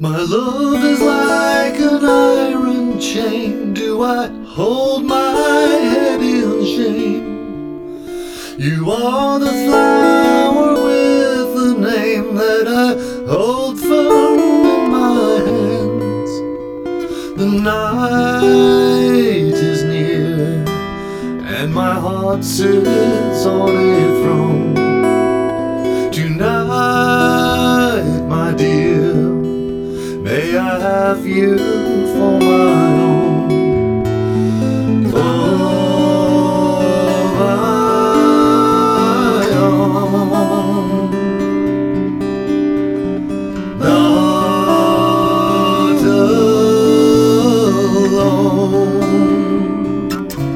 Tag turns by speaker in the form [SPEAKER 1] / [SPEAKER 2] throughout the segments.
[SPEAKER 1] My love is like an iron chain. Do I hold my head in shame? You are the flower with the name that I hold firm in my hands. The night is near and my heart sits on a throne. Tonight, my dear, may I have you for my own. For my own. Not alone.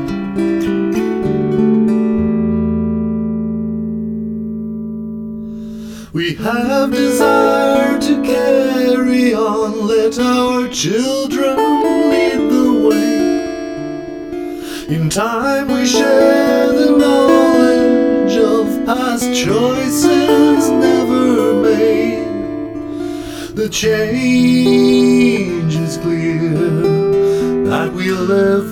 [SPEAKER 1] We have desire to carry on. Let our children lead the way. In time we share the knowledge of past choices never made. The change is clear, that we'll live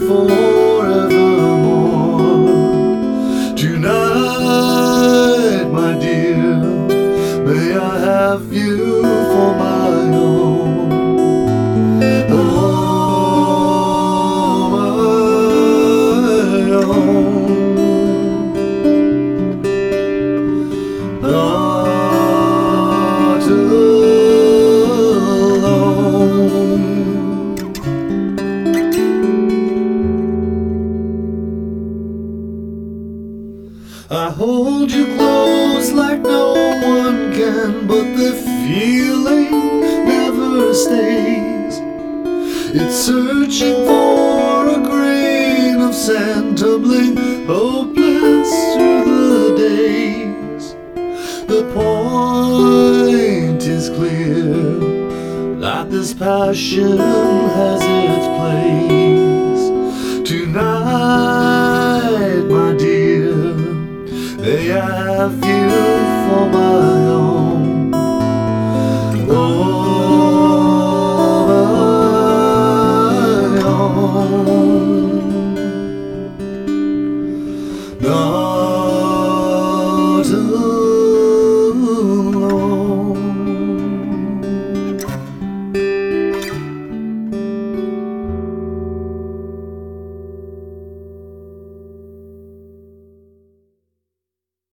[SPEAKER 1] forevermore. Tonight, my dear, may I have you for my own. Oh, my own. Not alone. I hold you close like no one can, but the feeling never stays. It's searching for a grain of sand, tumbling hopeless through the days. The point is clear, that this passion has its place. Tonight, my dear, may I have you for my own. Oh, my own. No.